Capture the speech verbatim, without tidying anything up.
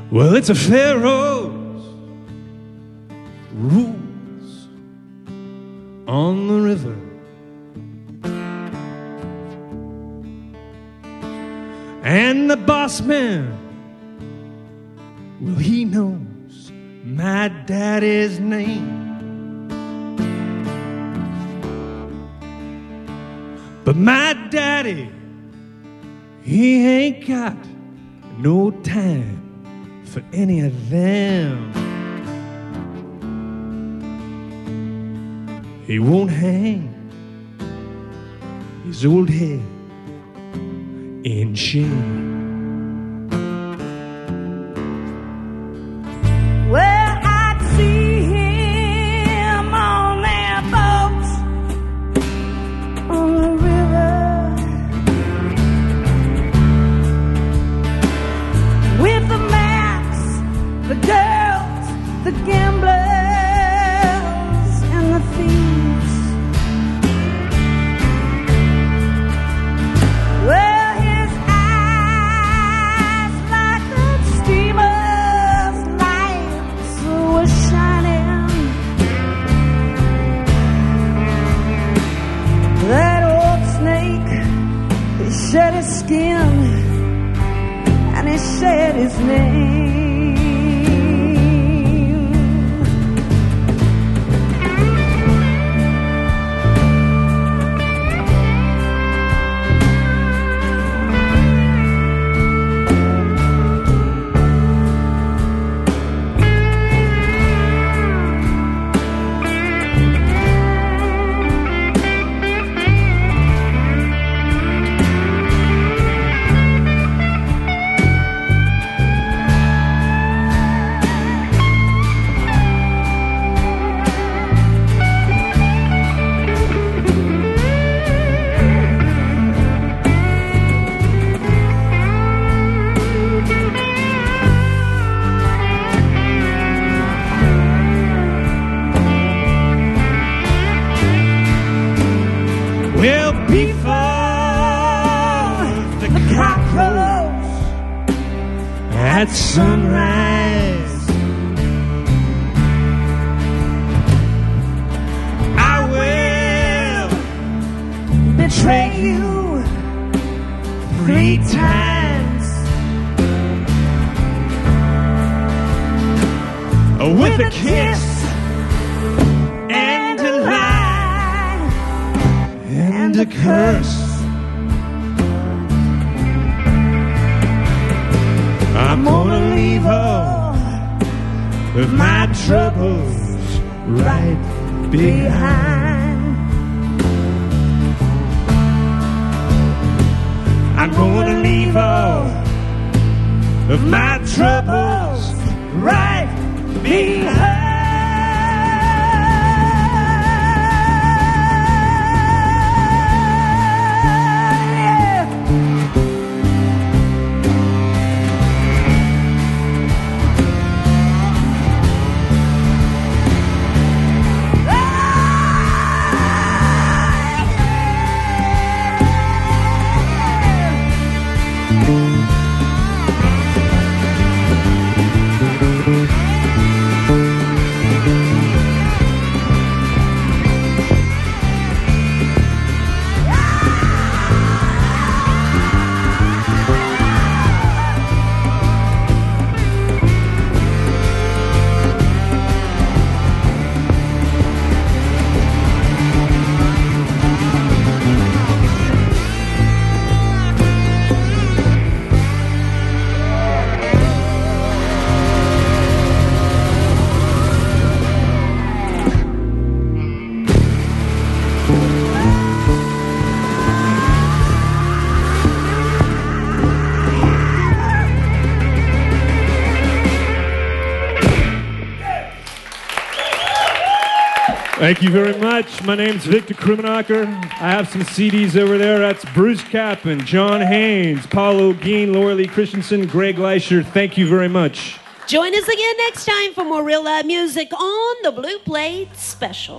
Well, it's a Pharaoh's rules on the river. And the boss man, well, he knows my daddy's name. But my daddy, he ain't got no time for any of them. He won't hang his old head in shame. Well, I'd see him on their boats on the river with the maps, the girls, the gamblers, and the thieves. Well, his eyes like the steamer's lights were shining. That old snake, he shed his skin and he said his name. Well, before the cock crows at sunrise, I will betray you three times with a kiss and a lie and a curse. I'm gonna leave all of my troubles right behind. I'm gonna leave all of my troubles right behind. Thank you very much. My name's Victor Krummenacher. I have some C Ds over there. That's Bruce Kaplan, John Haynes, Paulo Geen, Laura Lee Christensen, Greg Leisher. Thank you very much. Join us again next time for more real live music on the Blue Plate Special.